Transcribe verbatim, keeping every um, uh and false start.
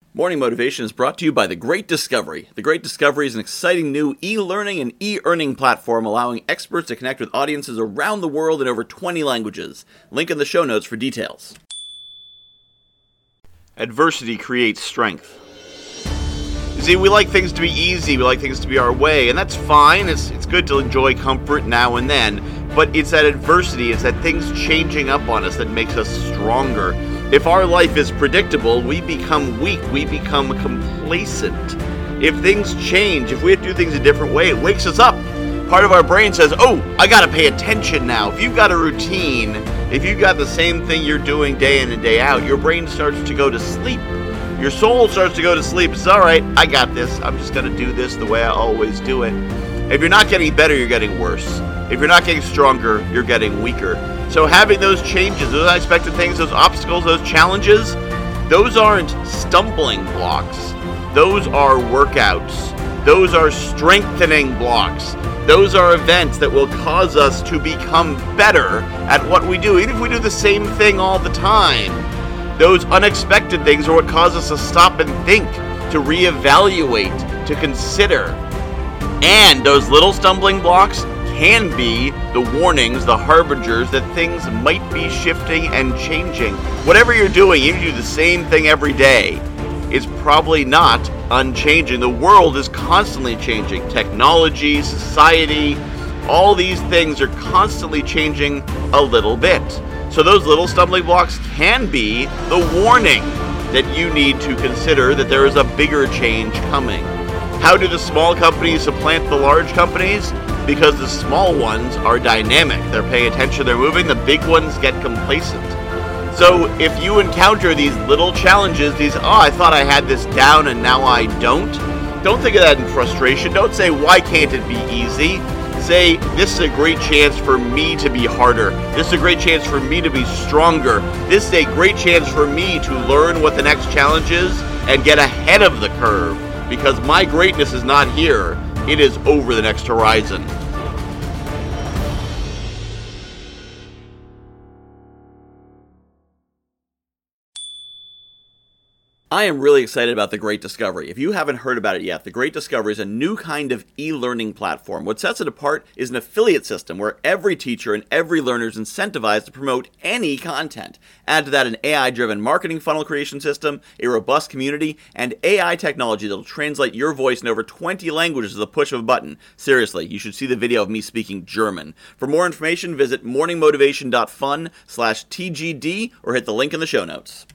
Morning Motivation is brought to you by The Great Discovery. The Great Discovery is an exciting new e-learning and e-earning platform allowing experts to connect with audiences around the world in over twenty languages. Link in the show notes for details. Adversity creates strength. You see, we like things to be easy, we like things to be our way, and that's fine. It's, it's good to enjoy comfort now and then, but it's that adversity, it's that things changing up on us that makes us stronger. If our life is predictable, we become weak, we become complacent. If things change, if we have to do things a different way, it wakes us up. Part of our brain says, oh, I gotta pay attention now. If you've got a routine, if you've got the same thing you're doing day in and day out, your brain starts to go to sleep. Your soul starts to go to sleep. It's all right, I got this. I'm just gonna do this the way I always do it. If you're not getting better, you're getting worse. If you're not getting stronger, you're getting weaker. So having those changes, those unexpected things, those obstacles, those challenges, those aren't stumbling blocks. Those are workouts. Those are strengthening blocks. Those are events that will cause us to become better at what we do, even if we do the same thing all the time. Those unexpected things are what cause us to stop and think, to reevaluate, to consider. And those little stumbling blocks can be the warnings, the harbingers that things might be shifting and changing. Whatever you're doing, if you do the same thing every day, is probably not unchanging. The world is constantly changing. Technology, society, all these things are constantly changing a little bit. So those little stumbling blocks can be the warning that you need to consider that there is a bigger change coming. How do the small companies supplant the large companies? Because the small ones are dynamic. They're paying attention, they're moving. The big ones get complacent. So if you encounter these little challenges, these, oh, I thought I had this down and now I don't, don't think of that in frustration. Don't say, why can't it be easy? Say, this is a great chance for me to be harder. This is a great chance for me to be stronger. This is a great chance for me to learn what the next challenge is and get ahead of the curve. Because my greatness is not here, it is over the next horizon. I am really excited about The Great Discovery. If you haven't heard about it yet, The Great Discovery is a new kind of e-learning platform. What sets it apart is an affiliate system where every teacher and every learner is incentivized to promote any content. Add to that an A I-driven marketing funnel creation system, a robust community, and A I technology that will translate your voice in over twenty languages with a push of a button. Seriously, you should see the video of me speaking German. For more information, visit morningmotivation.fun slash TGD or hit the link in the show notes.